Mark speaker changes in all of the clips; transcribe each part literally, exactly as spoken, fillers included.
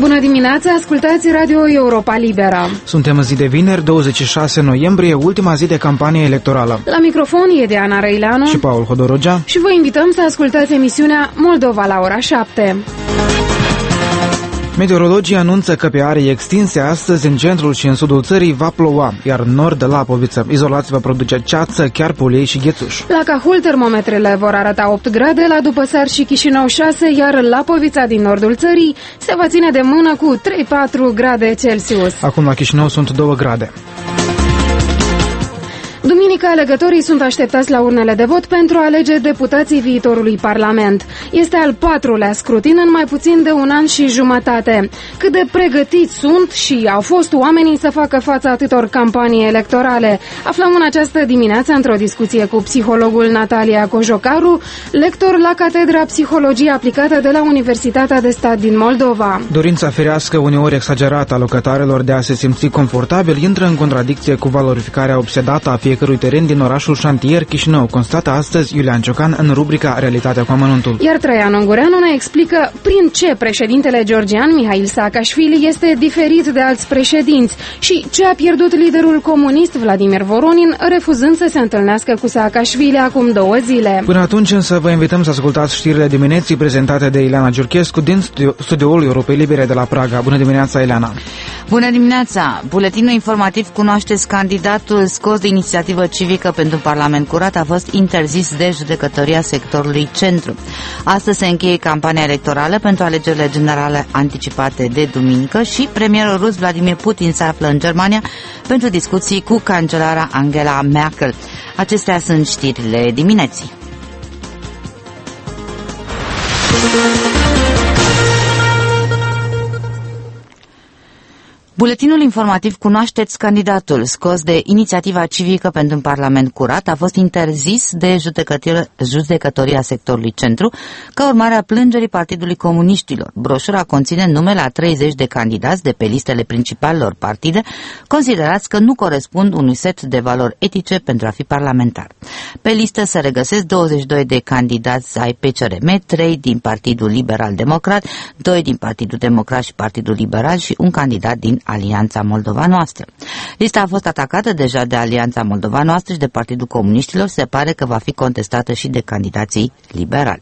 Speaker 1: Bună dimineața, ascultați Radio Europa Liberă.
Speaker 2: Suntem în zi de vineri, douăzeci și șase noiembrie, ultima zi de campanie electorală.
Speaker 1: La microfon e Diana Răileanu
Speaker 2: și Paul Hodorogea
Speaker 1: și vă invităm să ascultați emisiunea Moldova la ora șapte.
Speaker 2: Meteorologii anunță că pe arii extinse astăzi în centrul și în sudul țării va ploua, iar în nord de Lapoviță izolați va produce ceață, chiar polei și ghețuș.
Speaker 1: La Cahul termometrele vor arăta opt grade, la Dupăsar și Chișinău șase, iar Lapovița din nordul țării se va ține de mână cu trei patru grade Celsius.
Speaker 2: Acum la Chișinău sunt două grade.
Speaker 1: Duminică, alegătorii sunt așteptați la urnele de vot pentru a alege deputații viitorului Parlament. Este al patrulea scrutin în mai puțin de un an și jumătate. Cât de pregătiți sunt și au fost oamenii să facă față atâtor campanii electorale? Aflăm în această dimineață într-o discuție cu psihologul Natalia Cojocaru, lector la Catedra Psihologie Aplicată de la Universitatea de Stat din Moldova.
Speaker 2: Dorința firească, uneori exagerată a locatarilor de a se simți confortabil, intră în contradicție cu valorificarea obsedată a fiecărui teren din orașul șantier Chișinău, constată astăzi Iulian Ciocan în rubrica Realitatea cu amănuntul.
Speaker 1: Iar Traian Ungureanu ne explică prin ce președintele georgian Mihail Saakashvili este diferit de alți președinți și ce a pierdut liderul comunist Vladimir Voronin refuzând să se întâlnească cu Saakashvili acum două zile.
Speaker 2: Până atunci însă vă invităm să ascultați știrile dimineții prezentate de Ileana Giurchescu din studio, studioul Europei Libere de la Praga. Bună dimineața, Ileana!
Speaker 3: Bună dimineața! Buletinul informativ Cunoașteți candidatul scos de inițiativă civică pentru Parlament Curat a fost interzis de judecătoria sectorului Centru. Astăzi se încheie campania electorală pentru alegerile generale anticipate de duminică și premierul rus Vladimir Putin se află în Germania pentru discuții cu cancelara Angela Merkel. Acestea sunt știrile dimineții. Buletinul informativ Cunoașteți candidatul scos de inițiativa civică pentru un Parlament Curat a fost interzis de judecătoria sectorului Centru ca urmare a plângerii Partidului Comuniștilor. Broșura conține numele a treizeci de candidați de pe listele principalelor partide considerați că nu corespund unui set de valori etice pentru a fi parlamentar. Pe listă se regăsesc douăzeci și doi de candidați ai P C R M, trei din Partidul Liberal Democrat, doi din Partidul Democrat și Partidul Liberal și un candidat din Alianța Moldova Noastră. Lista a fost atacată deja de Alianța Moldova Noastră și de Partidul Comuniștilor. Se pare că va fi contestată și de candidații liberali.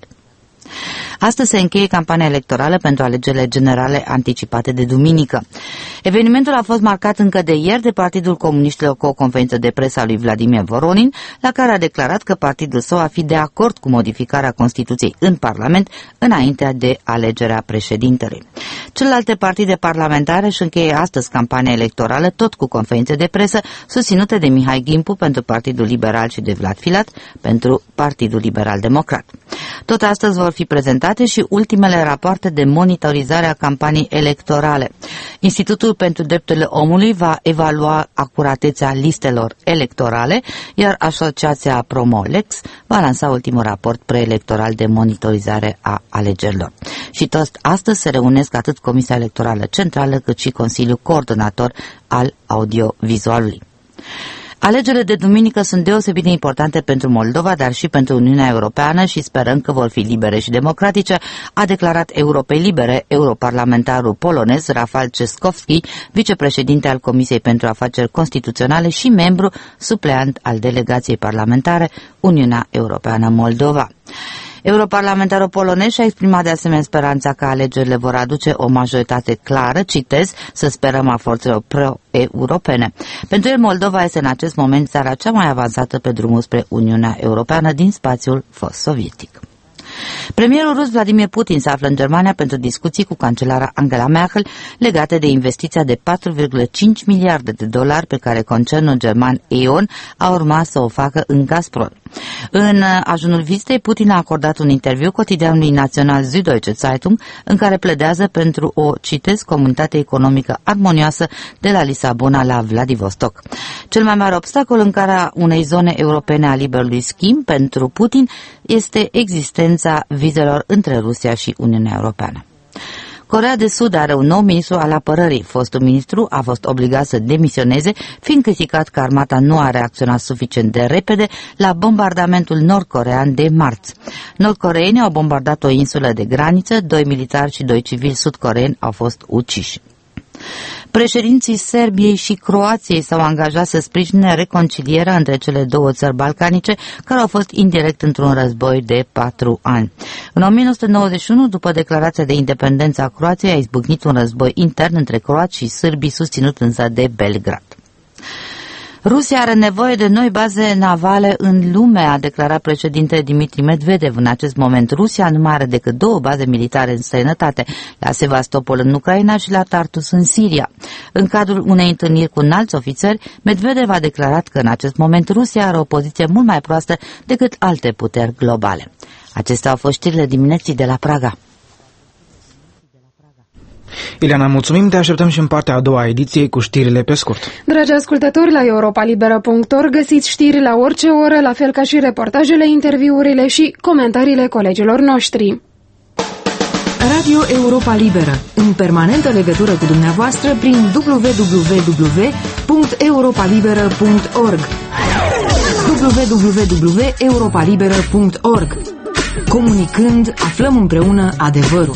Speaker 3: Astăzi se încheie campania electorală pentru alegerile generale anticipate de duminică. Evenimentul a fost marcat încă de ieri de Partidul Comuniștilor cu o conferință de presă a lui Vladimir Voronin, la care a declarat că partidul său a fi de acord cu modificarea Constituției în Parlament înainte de alegerea președintelui. Celelalte partide parlamentare își încheie astăzi campania electorală tot cu conferințe de presă susținute de Mihai Gimpu pentru Partidul Liberal și de Vlad Filat pentru Partidul Liberal Democrat. Tot astăzi vor fi prezentate și ultimele rapoarte de monitorizare a campaniei electorale. Institutul pentru Drepturile Omului va evalua acuratețea listelor electorale, iar Asociația Promolex va lansa ultimul raport preelectoral de monitorizare a alegerilor. Și tot astăzi se reunesc atât Comisia Electorală Centrală cât și Consiliul Coordonator al Audiovizualului. Alegerile de duminică sunt deosebit de importante pentru Moldova, dar și pentru Uniunea Europeană și sperăm că vor fi libere și democratice, a declarat Europei Libere europarlamentarul polonez Rafał Trzaskowski, vicepreședinte al Comisiei pentru Afaceri Constituționale și membru supleant al delegației parlamentare Uniunea Europeană Moldova. Europarlamentarul polonez și-a exprimat de asemenea speranța că alegerile vor aduce o majoritate clară, citez, să sperăm a forțelor pro-europene. Pentru el, Moldova este în acest moment țara cea mai avansată pe drumul spre Uniunea Europeană din spațiul fost sovietic. Premierul rus Vladimir Putin se află în Germania pentru discuții cu cancelara Angela Merkel legate de investiția de patru virgulă cinci miliarde de dolari pe care concernul german E.ON a urmat să o facă în Gazprom. În ajunul vizitei, Putin a acordat un interviu cotidianului național Süddeutsche Zeitung în care pledează pentru o, citez, comunitate economică armonioasă de la Lisabona la Vladivostok. Cel mai mare obstacol în care unei zone europene a liberului schimb pentru Putin este existența vizelor între Rusia și Uniunea Europeană. Coreea de Sud are un nou ministru al apărării. Fostul ministru a fost obligat să demisioneze, fiind criticat că armata nu a reacționat suficient de repede la bombardamentul nord-corean de marți. Nord-coreenii au bombardat o insulă de graniță, doi militari și doi civili sud-coreeni au fost uciși. Președinții Serbiei și Croației s-au angajat să sprijine reconcilierea între cele două țări balcanice, care au fost indirect într-un război de patru ani. În o mie nouă sute nouăzeci și unu, după declarația de independență a Croației, a izbucnit un război intern între croați și sârbi, susținut însă de Belgrad. Rusia are nevoie de noi baze navale în lume, a declarat președintele Dmitri Medvedev. În acest moment, Rusia nu mai are decât două baze militare în străinătate, la Sevastopol în Ucraina și la Tartus în Siria. În cadrul unei întâlniri cu înalți ofițeri, Medvedev a declarat că în acest moment Rusia are o poziție mult mai proastă decât alte puteri globale. Acestea au fost știrile dimineții de la Praga.
Speaker 2: Ileana, mulțumim, te așteptăm și în partea a doua a ediției cu știrile pe scurt.
Speaker 1: Dragi ascultători, la europa liberă punct org găsiți știri la orice oră, la fel ca și reportajele, interviurile și comentariile colegilor noștri.
Speaker 4: Radio Europa Liberă, în permanentă legătură cu dumneavoastră prin w w w punct europa liberă punct org w w w punct europa liberă punct org. Comunicând, aflăm împreună adevărul.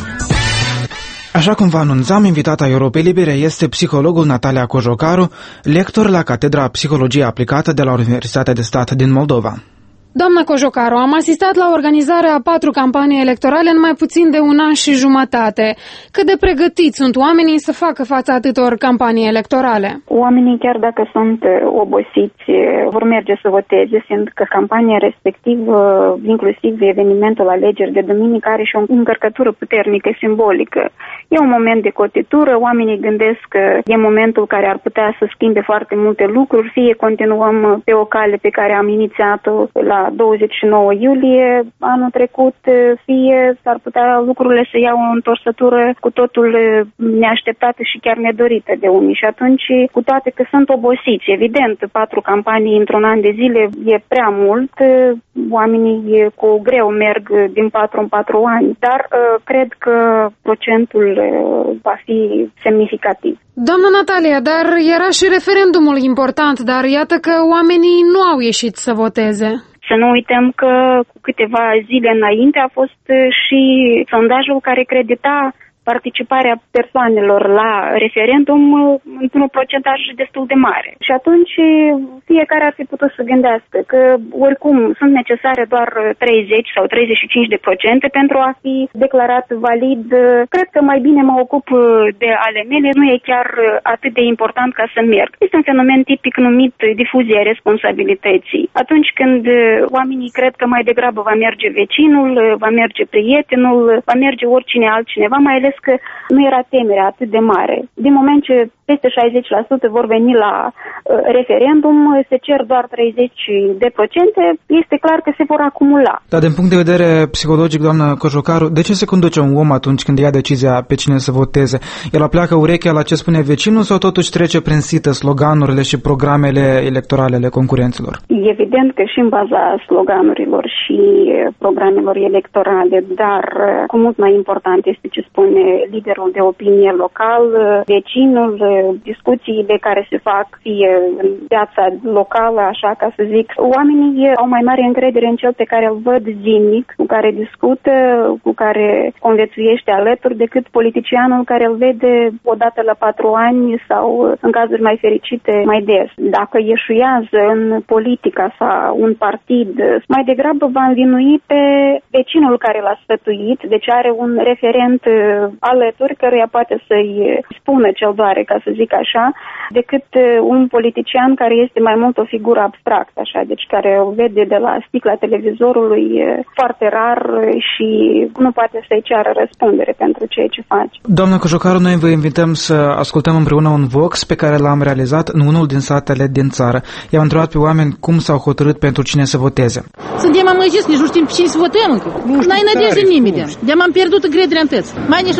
Speaker 2: Așa cum vă anunțam, invitata Europei Libere este psihologul Natalia Cojocaru, lector la Catedra Psihologie Aplicată de la Universitatea de Stat din Moldova.
Speaker 1: Doamna Cojocaru, am asistat la organizarea a patru campanii electorale în mai puțin de un an și jumătate. Cât de pregătiți sunt oamenii să facă față atâtor campanii electorale?
Speaker 5: Oamenii, chiar dacă sunt obosiți, vor merge să voteze, fiindcă campania respectivă, inclusiv evenimentul alegeri de duminică, are și o încărcătură puternică, simbolică. E un moment de cotitură, oamenii gândesc că e momentul care ar putea să schimbe foarte multe lucruri, fie continuăm pe o cale pe care am inițiat-o la douăzeci și nouă iulie anul trecut, fie s-ar putea lucrurile să iau o întorsătură cu totul neașteptată și chiar nedorită de unii. Și atunci, cu toate că sunt obosiți, evident, patru campanii într-un an de zile e prea mult, oamenii cu greu merg din patru în patru ani, dar cred că procentul va fi semnificativ.
Speaker 1: Doamna Natalia, dar era și referendumul important, dar iată că oamenii nu au ieșit să voteze.
Speaker 5: Să nu uităm că cu câteva zile înainte a fost și sondajul care credita participarea persoanelor la referendum într-un procentaj destul de mare. Și atunci fiecare ar fi putut să gândească că oricum sunt necesare doar treizeci sau treizeci și cinci de procente pentru a fi declarat valid. Cred că mai bine mă ocup de ale mele, nu e chiar atât de important ca să merg. Este un fenomen tipic numit difuzia responsabilității. Atunci când oamenii cred că mai degrabă va merge vecinul, va merge prietenul, va merge oricine altcineva, mai ales că nu era temerea atât de mare. Din moment ce peste șaizeci la sută vor veni la uh, referendum, se cer doar treizeci de procente, este clar că se vor acumula.
Speaker 2: Dar din punct de vedere psihologic, doamnă Cojocaru, de ce se conduce un om atunci când ia decizia pe cine să voteze? El apleacă urechea la ce spune vecinul sau totuși trece prin sită sloganurile și programele electorale ale concurenților?
Speaker 5: Evident că și în baza sloganurilor și programelor electorale, dar cu mult mai important este ce spune liderul de opinie local, vecinul, discuțiile care se fac fie în viața locală, așa ca să zic. Oamenii au mai mare încredere în cel pe care îl văd zilnic, cu care discută, cu care conviețuiește alături, decât politicianul care îl vede odată la patru ani sau, în cazuri mai fericite, mai des. Dacă ieșuiază în politica sau un partid, mai degrabă va învinui pe vecinul care l-a sfătuit, deci are un referent alături căruia poate să-i spună ce-l doare, ca să zic așa, decât un politician care este mai mult o figură abstractă, așa, deci care o vede de la sticla televizorului foarte rar și nu poate să-i ceară răspundere pentru ceea ce face.
Speaker 2: Doamna Cojocaru, noi vă invităm să ascultăm împreună un Vox pe care l-am realizat în unul din satele din țară. I-am întrebat pe oameni cum s-au hotărât pentru cine să voteze.
Speaker 6: Suntem amăgiți, nici nu știm pe cine să votăm încă. N-ai nădejde nimeni. De-am am pierdut încrederea în tăți. Mai nici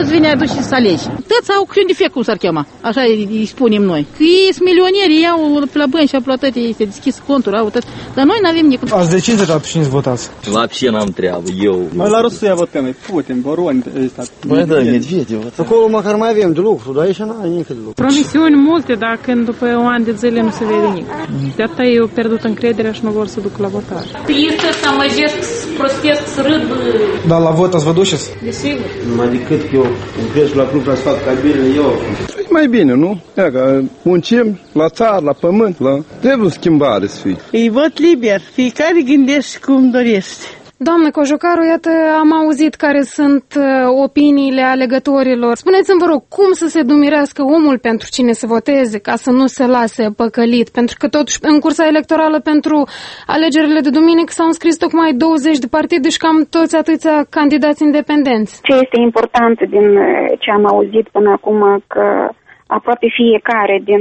Speaker 6: îți vine adus și să alegi. Toți au un defect, cum s-ar chema, așa îi spunem noi. Că ei sunt milionieri, ei au la bani și-au plătit, ei se deschis conturi, au tot. Dar noi n-avem nici.
Speaker 7: Ați decis deja pe cine să votați?
Speaker 8: Вообще n-am treabă, eu.
Speaker 7: Mai la Rusia votăm, e Putin, Boroni, ăsta.
Speaker 8: Băi, da, Medvedev.
Speaker 9: Acolo măcar mai avem de lucru, dar aici n-ai nimic de lucru.
Speaker 10: Promisiuni multe, dar când după un an de zile nu se vede nimic. De atâta ei au pierdut încrederea și nu vor să ducă la votare.
Speaker 11: Tristă, să amăjesc, să prostesc, să râd.
Speaker 7: Dar la vot ați vă duceți?
Speaker 11: Desigur.
Speaker 9: Numai decât că eu îmi cresc la club, la sfat, ca bine, eu.
Speaker 12: E mai bine, nu? Ia că muncim la țară, la pământ, la... Trebuie schimbare să fie.
Speaker 13: Îi vot liber, fiecare gândește cum dorește.
Speaker 1: Doamnă Cojocaru, iată, am auzit care sunt uh, opiniile alegătorilor. Spuneți-mi, vă rog, cum să se dumirească omul pentru cine să voteze, ca să nu se lase păcălit? Pentru că totuși în cursa electorală pentru alegerile de duminică s-au înscris tocmai douăzeci de partide și cam toți atâția candidați independenți.
Speaker 5: Ce este important din ce am auzit până acum, că aproape fiecare din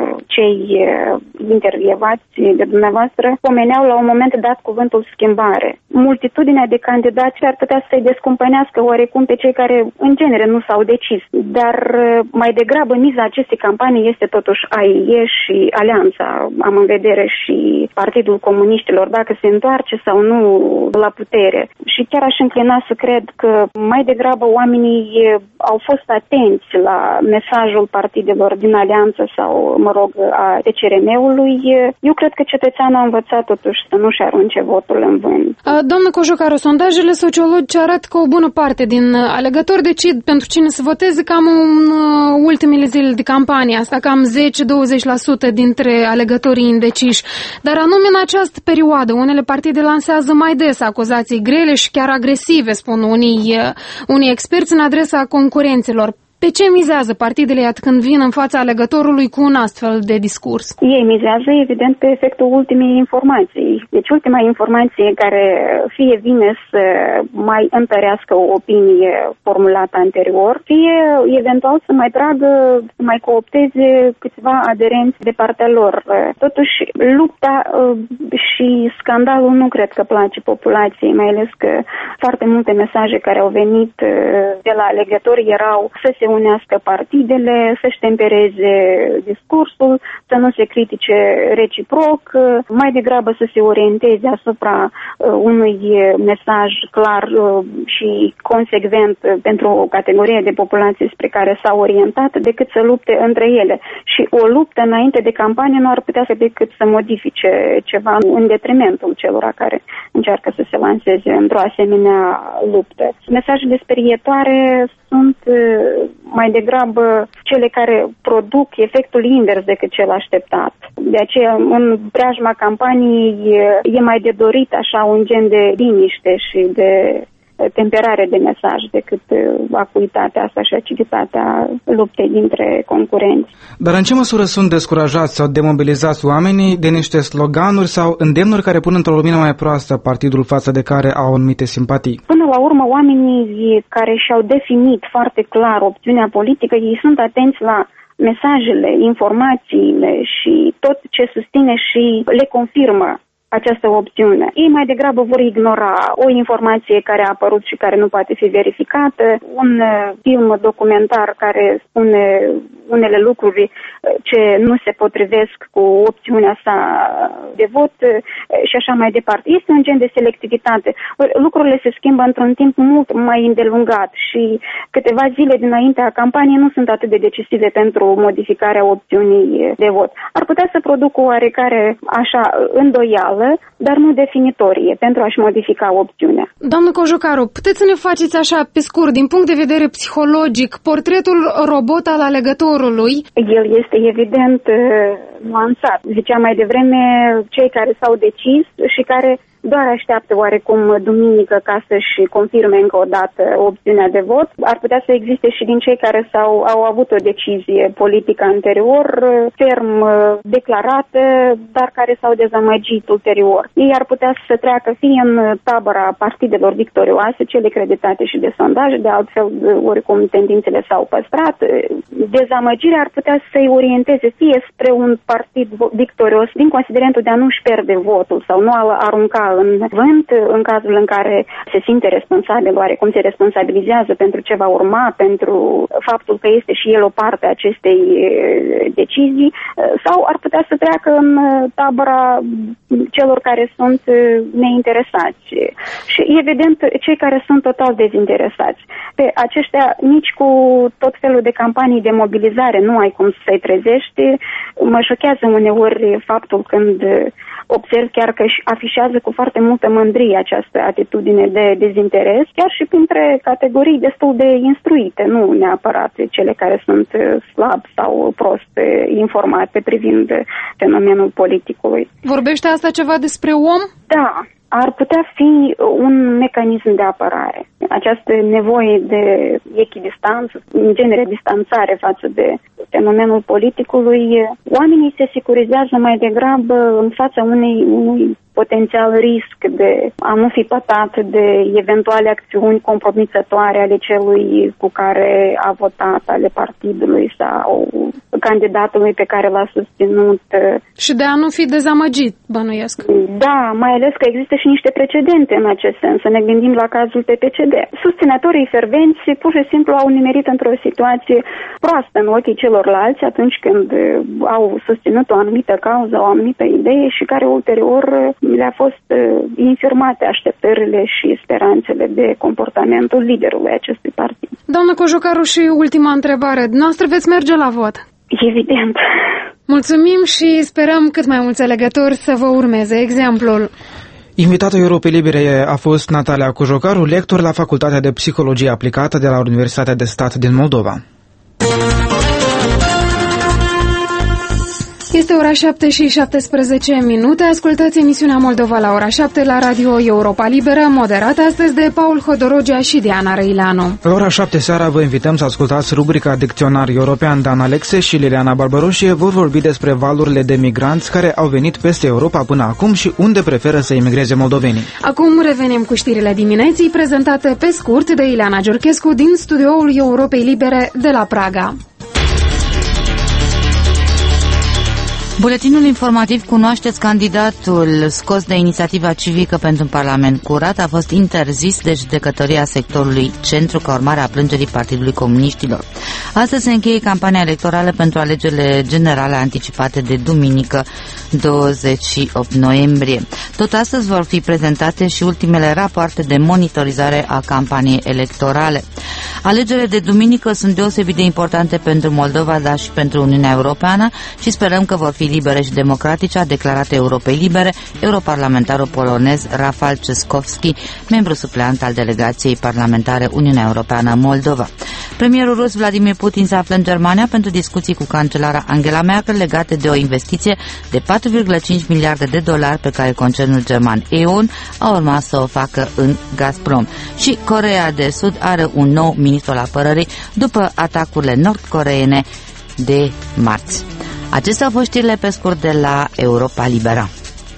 Speaker 5: cei intervievați de dumneavoastră pomeneau la un moment dat cuvântul schimbare. Multitudinea de candidați ar putea să-i descumpănească oarecum pe cei care în genere nu s-au decis, dar mai degrabă miza acestei campanii este totuși A I E și Alianța. Am în vedere și Partidul Comuniștilor, dacă se întoarce sau nu la putere. Și chiar aș înclina să cred că mai degrabă oamenii au fost atenți la mesajul partidelor din Alianță sau, mă rog, a T C R M-ului. Eu cred că cetățeanul a învățat totuși să nu-și arunce votul în vânt.
Speaker 1: Doamnă Cojocaru, sondajele sociologice arată că o bună parte din alegători decid pentru cine să voteze cam în ultimele zile de campanie, asta cam zece douăzeci la sută dintre alegătorii indeciși. Dar anume în această perioadă, unele partide lansează mai des acuzații grele și chiar agresive, spun unii, unii experți, în adresa concurenților. Pe ce mizează partidele atunci când vin în fața alegătorului cu un astfel de discurs?
Speaker 5: Ei mizează, evident, pe efectul ultimei informații. Deci ultima informație care fie vine să mai întărească o opinie formulată anterior, fie eventual să mai tragă, să mai coopteze câțiva aderenți de partea lor. Totuși, lupta și scandalul nu cred că place populației, mai ales că foarte multe mesaje care au venit de la alegători erau să se unească partidele, să-și tempereze discursul, să nu se critique reciproc, mai degrabă să se orienteze asupra uh, unui mesaj clar uh, și consecvent pentru o categorie de populație spre care s-au orientat, decât să lupte între ele. Și o luptă înainte de campanie nu ar putea să decât să modifice ceva în detrimentul celor care încearcă să se lanseze într-o asemenea luptă. Mesajele sperietoare sunt uh, mai degrabă cele care produc efectul invers decât cel așteptat. De aceea, în preajma campaniei e mai de dorit așa un gen de liniște și de temperare de mesaj decât acuitatea asta și aciditatea luptei dintre concurenți.
Speaker 2: Dar în ce măsură sunt descurajați sau demobilizați oamenii de niște sloganuri sau îndemnuri care pun într-o lumină mai proastă partidul față de care au anumite simpatii?
Speaker 5: Până la urmă, oamenii care și-au definit foarte clar opțiunea politică, ei sunt atenți la mesajele, informațiile și tot ce susține și le confirmă această opțiune. Ei mai degrabă vor ignora o informație care a apărut și care nu poate fi verificată, un film documentar care spune unele lucruri ce nu se potrivesc cu opțiunea sa de vot și așa mai departe. Este un gen de selectivitate. Lucrurile se schimbă într-un timp mult mai îndelungat și câteva zile dinaintea campaniei nu sunt atât de decisive pentru modificarea opțiunii de vot. Ar putea să producă oarecare așa îndoială, dar nu definitorie, pentru a-și modifica opțiunea.
Speaker 1: Doamnă Cojocaru, puteți să ne faceți așa, pe scurt, din punct de vedere psihologic, portretul robot al alegătorului?
Speaker 5: El este evident nuanțat. Ziceam mai devreme, cei care s-au decis și care doar așteaptă oarecum duminică ca să-și confirme încă o dată opțiunea de vot. Ar putea să existe și din cei care s-au, au avut o decizie politică anterior, ferm declarată, dar care s-au dezamăgit ulterior. Ei ar putea să treacă fie în tabăra partidelor victorioase, cele creditate și de sondaje, de altfel oricum tendințele s-au păstrat. Dezamăgirea ar putea să-i orienteze fie spre un partid victorios din considerentul de a nu-și pierde votul sau nu a arunca în vânt, în cazul în care se simte responsabil, oarecum se responsabilizează pentru ce va urma, pentru faptul că este și el o parte a acestei decizii, sau ar putea să treacă în tabăra celor care sunt neinteresați. Și evident, cei care sunt total dezinteresați. Pe aceștia, nici cu tot felul de campanii de mobilizare nu ai cum să-i trezești. Mă șochează uneori faptul când observ chiar că își afișează cu foarte multă mândrie această atitudine de dezinteres, chiar și printre categorii destul de instruite, nu neapărat cele care sunt slab sau prost informate privind fenomenul politicului.
Speaker 1: Vorbește asta ceva despre om?
Speaker 5: Da. Ar putea fi un mecanism de apărare. Această nevoie de echidistanță, în genere distanțare față de fenomenul politicului, oamenii se securizează mai degrabă în fața unei, unui potențial risc de a nu fi pătat de eventuale acțiuni compromițătoare ale celui cu care a votat, ale partidului sau candidatului pe care l-a susținut.
Speaker 1: Și de a nu fi dezamăgit, bănuiesc.
Speaker 5: Da, mai ales că există și niște precedente în acest sens. Să ne gândim la cazul P P C D. Susținătorii fervenți pur și simplu au nimerit într-o situație proastă în ochii celorlalți atunci când au susținut o anumită cauză, o anumită idee și care ulterior le-a fost infirmate așteptările și speranțele de comportamentul liderului acestui partid.
Speaker 1: Doamnă Cojocaru, și ultima întrebare. Noastră veți merge la vot?
Speaker 5: Evident.
Speaker 1: Mulțumim și sperăm cât mai mulți alegători să vă urmeze exemplul.
Speaker 2: Invitatul Europei Libere a fost Natalia Cojocaru, lector la Facultatea de Psihologie Aplicată de la Universitatea de Stat din Moldova.
Speaker 1: Este ora șapte și șaptesprezece minute. Ascultați emisiunea Moldova la ora șapte la Radio Europa Liberă, moderată astăzi de Paul Hodorogea și Diana Răileanu.
Speaker 2: La ora șapte seara vă invităm să ascultați rubrica Dicționar European. Dan Alexe și Liliana Barbaroșie vor vorbi despre valurile de migranți care au venit peste Europa până acum și unde preferă să emigreze moldovenii.
Speaker 1: Acum revenim cu știrile dimineții, prezentate pe scurt de Ileana Giurchescu din studioul Europei Libere de la Praga.
Speaker 3: Buletinul informativ Cunoașteți candidatul scos de inițiativa civică pentru un parlament curat a fost interzis de judecătoria sectorului Centru ca urmare a plângerii Partidului Comuniștilor. Astăzi se încheie campania electorală pentru alegerile generale anticipate de duminică douăzeci și opt noiembrie. Tot astăzi vor fi prezentate și ultimele rapoarte de monitorizare a campaniei electorale. Alegerile de duminică sunt deosebit de importante pentru Moldova, dar și pentru Uniunea Europeană și sperăm că vor fi libere și democratice, a declarat Europei Libere europarlamentarul polonez Rafal Trzaskowski, membru supleant al delegației parlamentare Uniunea Europeană Moldova. Premierul rus Vladimir Putin se află în Germania pentru discuții cu cancelara Angela Merkel legate de o investiție de patru virgulă cinci miliarde de dolari pe care concernul german E O N a urmat să o facă în Gazprom. Și Coreea de Sud are un nou ministru al apărării după atacurile nord-coreene de marți. Acestea au fost știrile pe scurt de la Europa Liberă.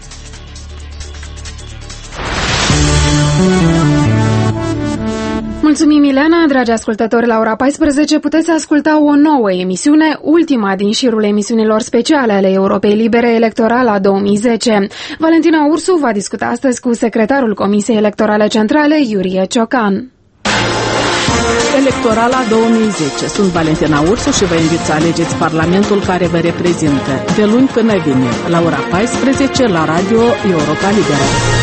Speaker 1: Mulțumim, Milena. Dragi ascultători, la ora paisprezece puteți asculta o nouă emisiune, ultima din șirul emisiunilor speciale ale Europei Libere Electorala două mii zece. Valentina Ursu va discuta astăzi cu secretarul Comisiei Electorale Centrale, Iurie Ciocan.
Speaker 14: Electorala două mii zece. Sunt Valentina Ursu și vă invit să alegeți Parlamentul care vă reprezintă de luni până vineri, la ora paisprezece la Radio Europa Liberă.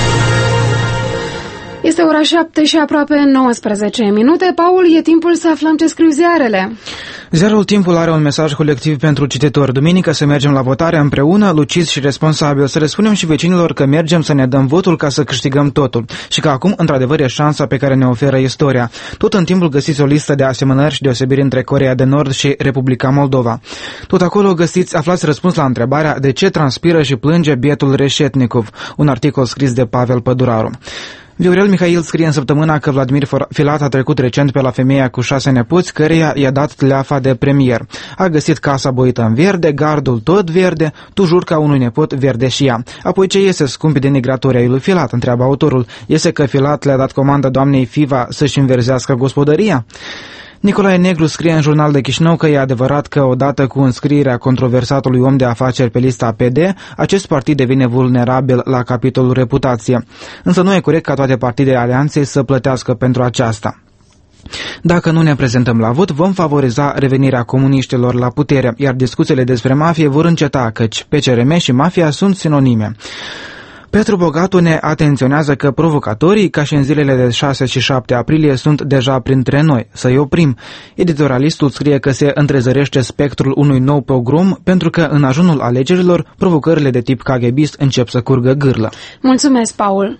Speaker 1: Este ora șapte și aproape nouăsprezece minute. Paul, e timpul să aflăm ce scriu ziarele.
Speaker 2: Ziarul Timpul are un mesaj colectiv pentru cititori. Duminică să mergem la votare împreună, luciți și responsabili, să le spunem și vecinilor că mergem să ne dăm votul ca să câștigăm totul și că acum, într-adevăr, e șansa pe care ne oferă istoria. Tot în timpul găsiți o listă de asemănări și deosebiri între Coreea de Nord și Republica Moldova. Tot acolo găsiți, aflați răspuns la întrebarea de ce transpiră și plânge bietul Reșetnikov, un articol scris de Pavel Păduraru. Viorel Mihail scrie în săptămâna că Vladimir Filat a trecut recent pe la femeia cu șase nepoți, căreia i-a dat leafa de premier. A găsit casa boită în verde, gardul tot verde, tujurca unui nepot verde și ea. Apoi ce iese scumpi denigratorii ai lui Filat, întreabă autorul. Iese că Filat le-a dat comandă doamnei Fiva să-și înverzească gospodăria? Nicolae Negru scrie în Jurnal de Chișinău că e adevărat că odată cu înscrierea controversatului om de afaceri pe lista P D, acest partid devine vulnerabil la capitolul reputație. Însă nu e corect ca toate partidele alianței să plătească pentru aceasta. Dacă nu ne prezentăm la vot, vom favoriza revenirea comuniștilor la putere, iar discuțiile despre mafie vor înceta, căci P C R M și mafia sunt sinonime. Petru Bogatu ne atenționează că provocatorii, ca și în zilele de șase și șapte aprilie, sunt deja printre noi. Să-i oprim. Editorialistul scrie că se întrezărește spectrul unui nou pogrom, pentru că în ajunul alegerilor, provocările de tip kagheist încep să curgă gârlă.
Speaker 1: Mulțumesc, Paul!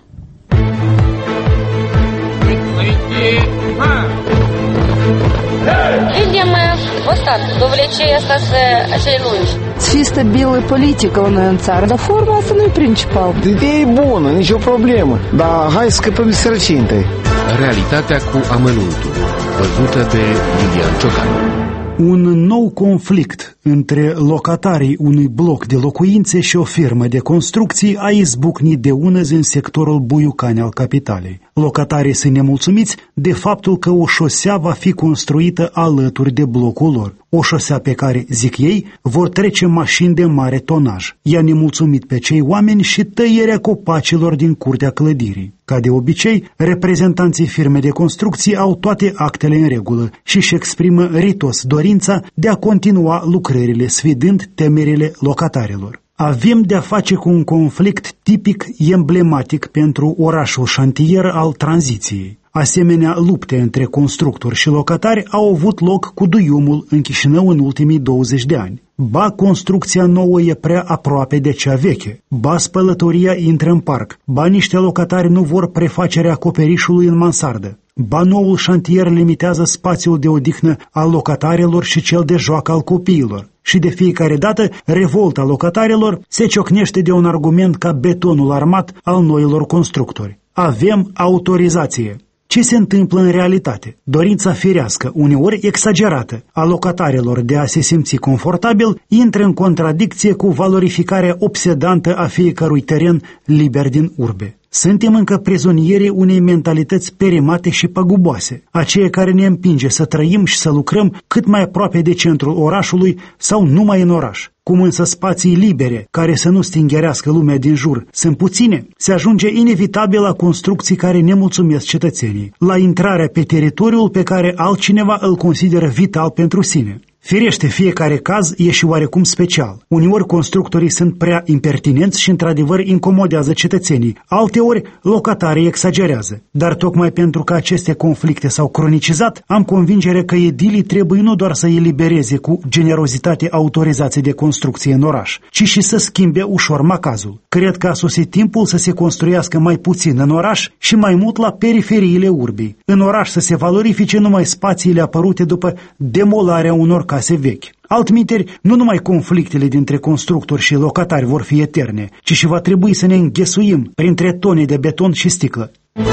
Speaker 15: Людям достатньо, довлече остаться acele lungi.
Speaker 16: Fi stabilă politică la noi în țară, dar forma asta nu e principal.
Speaker 17: Ideea e bună, nicio problemă, dar hai să scăpăm de sărăcie întâi.
Speaker 18: Realitatea cu amănuntul, văzută de Iulian Ciocan.
Speaker 19: Un nou conflict între locatarii unui bloc de locuințe și o firmă de construcții a izbucnit de unăzi în sectorul Buiucani al capitalei. Locatarii sunt nemulțumiți de faptul că o șosea va fi construită alături de blocul lor. O șosea pe care, zic ei, vor trece mașini de mare tonaj. I-a nemulțumit pe cei oameni și tăierea copacilor din curtea clădirii. Ca de obicei, reprezentanții firmei de construcții au toate actele în regulă și își exprimă ritos dorința de a continua lucrările, sfidând temerile locatarilor. Avem de-a face cu un conflict tipic emblematic pentru orașul șantier al tranziției. Asemenea, lupte între constructori și locatari au avut loc cu duiumul în Chișinău în ultimii douăzeci de ani. Ba construcția nouă e prea aproape de cea veche, ba spălătoria intră în parc, ba niște locatari nu vor prefacerea acoperișului în mansardă, ba noul șantier limitează spațiul de odihnă al locatarilor și cel de joacă al copiilor. Și de fiecare dată, revolta locatarilor se ciocnește de un argument ca betonul armat al noilor constructori. Avem autorizație. Ce se întâmplă în realitate? Dorința firească, uneori exagerată, a locatarilor de a se simți confortabil, intră în contradicție cu valorificarea obsedantă a fiecărui teren liber din urbe. Suntem încă prizonierii unei mentalități perimate și păguboase, aceea care ne împinge să trăim și să lucrăm cât mai aproape de centrul orașului sau numai în oraș. Cum însă spații libere, care să nu stingerească lumea din jur, sunt puține, se ajunge inevitabil la construcții care nemulțumesc cetățenii, la intrarea pe teritoriul pe care altcineva îl consideră vital pentru sine. Firește, fiecare caz e și oarecum special. Uneori constructorii sunt prea impertinenți și într-adevăr incomodează cetățenii. Alteori locatarii exagerează. Dar tocmai pentru că aceste conflicte s-au cronicizat, am convingere că edilii trebuie nu doar să elibereze cu generozitate autorizații de construcție în oraș, ci și să schimbe ușor macazul. Cred că a sosit timpul să se construiască mai puțin în oraș și mai mult la periferiile urbii. În oraș să se valorifice numai spațiile apărute după demolarea unor case vechi. Altminteri, nu numai conflictele dintre constructori și locatari vor fi eterne, ci și va trebui să ne înghesuim printre tone de beton și sticlă.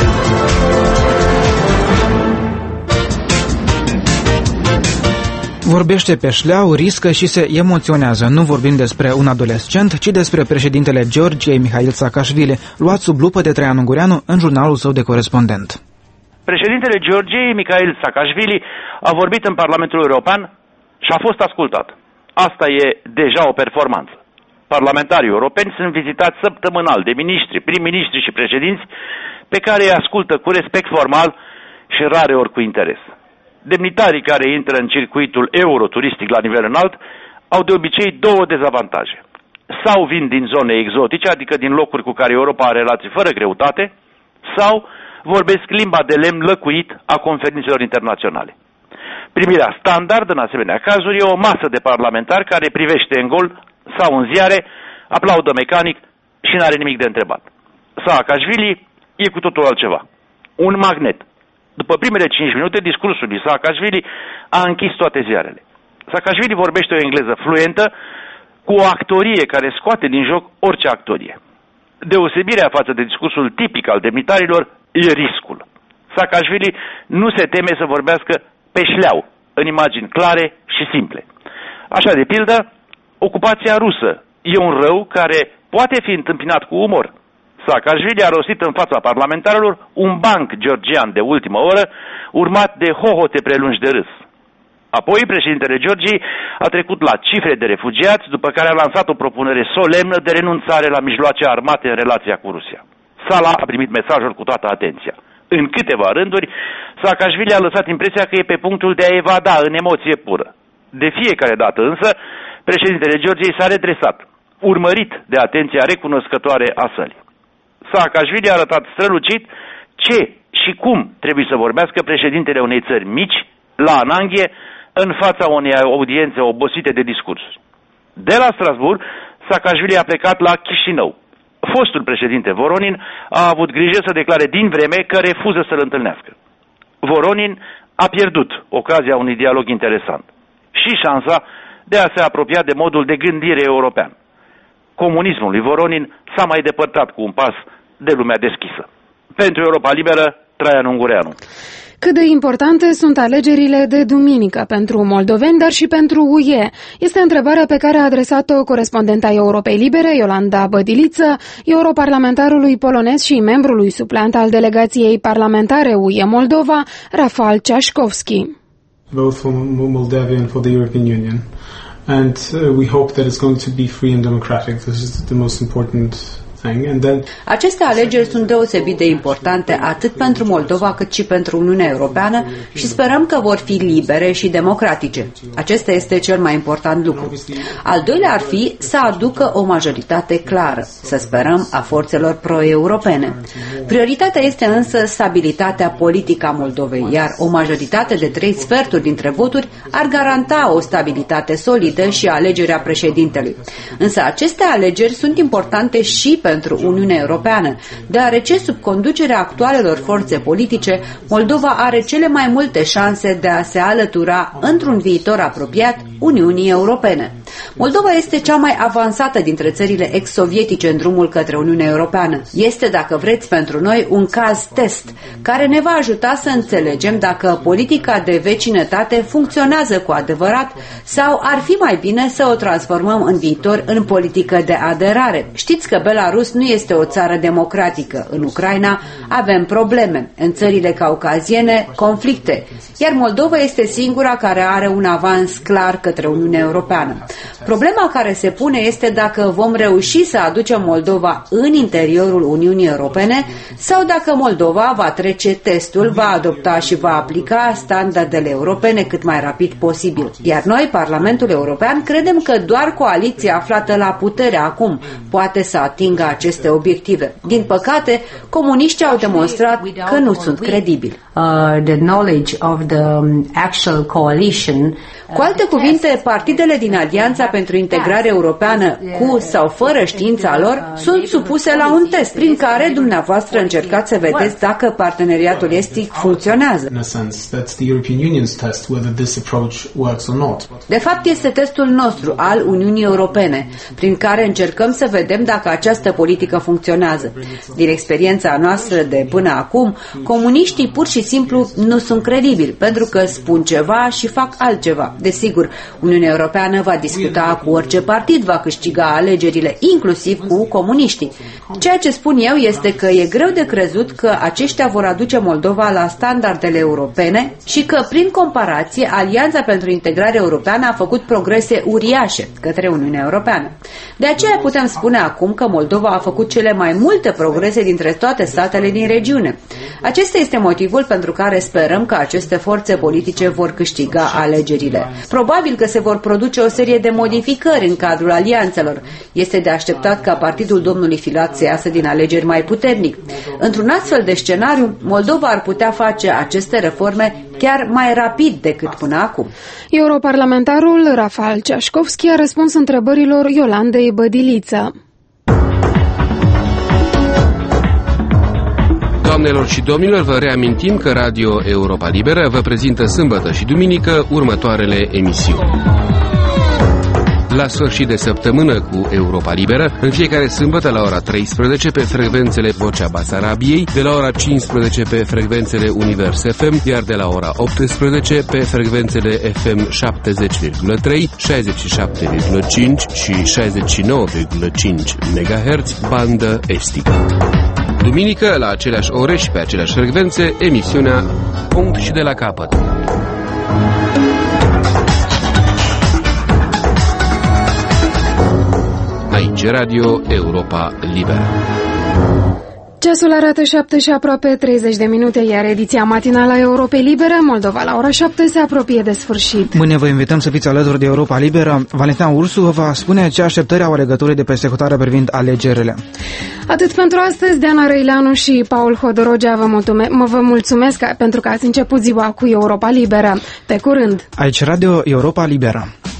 Speaker 2: Vorbește pe șleau, riscă și se emoționează. Nu vorbim despre un adolescent, ci despre președintele Georgiei, Mihail Saakashvili, luat sub lupă de Traian Ungureanu în jurnalul său de corespondent.
Speaker 20: Președintele Georgiei, Mihail Saakashvili, a vorbit în Parlamentul European și a fost ascultat. Asta e deja o performanță. Parlamentarii europeni sunt vizitați săptămânal de miniștri, prim-ministri și președinți pe care îi ascultă cu respect formal și rare ori cu interes. Demnitarii care intră în circuitul euroturistic la nivel înalt au de obicei două dezavantaje. Sau vin din zone exotice, adică din locuri cu care Europa are relații fără greutate, sau vorbesc limba de lemn lăcuit a conferințelor internaționale. Primirea standard în asemenea cazuri e o masă de parlamentari care privește în gol sau în ziare, aplaudă mecanic și n-are nimic de întrebat. Saakashvili e cu totul altceva. Un magnet. După primele cinci minute, discursul lui Saakashvili a închis toate ziarele. Saakashvili vorbește o engleză fluentă cu o actorie care scoate din joc orice actorie. Deosebirea față de discursul tipic al demnitarilor e riscul. Saakashvili nu se teme să vorbească pe șleau, în imagini clare și simple. Așa, de pildă, ocupația rusă e un rău care poate fi întâmpinat cu umor Saakashvili a rostit în fața parlamentarilor un banc georgian de ultimă oră, urmat de hohote prelungi de râs. Apoi, președintele Georgiei a trecut la cifre de refugiați, după care a lansat o propunere solemnă de renunțare la mijloace armate în relația cu Rusia. Sala a primit mesajul cu toată atenția. În câteva rânduri, Saakashvili a lăsat impresia că e pe punctul de a evada în emoție pură. De fiecare dată însă, președintele Georgiei s-a redresat, urmărit de atenția recunoscătoare a sălii. Saakashvili a arătat strălucit ce și cum trebuie să vorbească președintele unei țări mici, la ananghie, în fața unei audiențe obosite de discursuri. De la Strasbourg, Saakashvili a plecat la Chișinău. Fostul președinte Voronin a avut grijă să declare din vreme că refuză să-l întâlnească. Voronin a pierdut ocazia unui dialog interesant și șansa de a se apropia de modul de gândire european. Comunismul lui Voronin s-a mai depărtat cu un pas de lumea deschisă. Pentru Europa Liberă, Traian Ungureanu.
Speaker 1: Cât de importante sunt alegerile de duminică pentru moldoveni, dar și pentru U E? Este întrebarea pe care a adresat-o corespondenta Europei Libere, Iolanda Bădiliță, europarlamentarului polonez și membrului supleant al delegației parlamentare U E Moldova, Rafal Ceașkovski.
Speaker 21: Both for Moldavia and for the European Union. And uh, we hope that it's going to be free and democratic. This is the most important.
Speaker 22: Aceste alegeri sunt deosebit de importante atât pentru Moldova cât și pentru Uniunea Europeană și sperăm că vor fi libere și democratice. Acesta este cel mai important lucru. Al doilea ar fi să aducă o majoritate clară, să sperăm, a forțelor pro-europene. Prioritatea este însă stabilitatea politică a Moldovei, iar o majoritate de trei sferturi dintre voturi ar garanta o stabilitate solidă și alegerea președintelui. Însă aceste alegeri sunt importante și pentru pentru Uniunea Europeană, deoarece sub conducerea actualelor forțe politice, Moldova are cele mai multe șanse de a se alătura într-un viitor apropiat Uniunii Europene. Moldova este cea mai avansată dintre țările ex-sovietice în drumul către Uniunea Europeană. Este, dacă vreți, pentru noi un caz test, care ne va ajuta să înțelegem dacă politica de vecinătate funcționează cu adevărat sau ar fi mai bine să o transformăm în viitor în politică de aderare. Știți că Belarus nu este o țară democratică. În Ucraina avem probleme. În țările caucaziene, conflicte. Iar Moldova este singura care are un avans clar către Uniunea Europeană. Problema care se pune este dacă vom reuși să aducem Moldova în interiorul Uniunii Europene sau dacă Moldova va trece testul, va adopta și va aplica standardele europene cât mai rapid posibil. Iar noi, Parlamentul European, credem că doar coaliția aflată la putere acum poate să atingă aceste obiective. Din păcate, comuniștii au demonstrat că nu sunt credibili.
Speaker 23: Uh, the knowledge of the actual coalition.
Speaker 22: Cu alte cuvinte, partidele din Alianța pentru Integrare Europeană, cu sau fără știința lor, sunt supuse la un test prin care dumneavoastră încercați să vedeți dacă parteneriatul estic funcționează. De fapt, este testul nostru al Uniunii Europene, prin care încercăm să vedem dacă această politică funcționează. Din experiența noastră de până acum, comuniștii pur și simplu nu sunt credibili, pentru că spun ceva și fac altceva. Desigur, Uniunea Europeană va discuta cu orice partid va câștiga alegerile, inclusiv cu comuniștii. Ceea ce spun eu este că e greu de crezut că aceștia vor aduce Moldova la standardele europene și că, prin comparație, Alianța pentru Integrare Europeană a făcut progrese uriașe către Uniunea Europeană. De aceea putem spune acum că Moldova a făcut cele mai multe progrese dintre toate statele din regiune. Acesta este motivul pentru care sperăm că aceste forțe politice vor câștiga alegerile. Probabil că se vor produce o serie de modificări în cadrul alianțelor. Este de așteptat ca partidul domnului Filat să iasă din alegeri mai puternic. Într-un astfel de scenariu, Moldova ar putea face aceste reforme chiar mai rapid decât până acum.
Speaker 1: Europarlamentarul Rafal Ceașkovski a răspuns întrebărilor Iolandei Bădiliță.
Speaker 18: Doamnelor și domnilor, vă reamintim că Radio Europa Liberă vă prezintă sâmbătă și duminică următoarele emisiuni. la sfârșit de săptămână cu Europa Liberă, în fiecare sâmbătă la ora treisprezece pe frecvențele Vocea Basarabiei, de la ora cincisprezece pe frecvențele Univers F M, iar de la ora optsprezece pe frecvențele F M șaptezeci virgulă trei, șaizeci și șapte virgulă cinci și șaizeci și nouă virgulă cinci megahertz, bandă estică. Duminică, la aceleași ore și pe aceleași frecvențe, emisiunea Punct și de la capăt. Aici Radio Europa Liberă.
Speaker 1: Ceasul arată șapte și aproape treizeci de minute, iar ediția matinală a Europei Libere, Moldova, la ora șapte, se apropie de sfârșit.
Speaker 2: Mâine vă invităm să fiți alături de Europa Liberă. Valentina Ursu vă va spune ce așteptări au alegătorii de peste hotare privind alegerile.
Speaker 1: Atât pentru astăzi, Diana Răileanu și Paul Hodorogea vă, mulțume- mă vă mulțumesc pentru că ați început ziua cu Europa Liberă. Pe curând!
Speaker 2: Aici Radio Europa Liberă.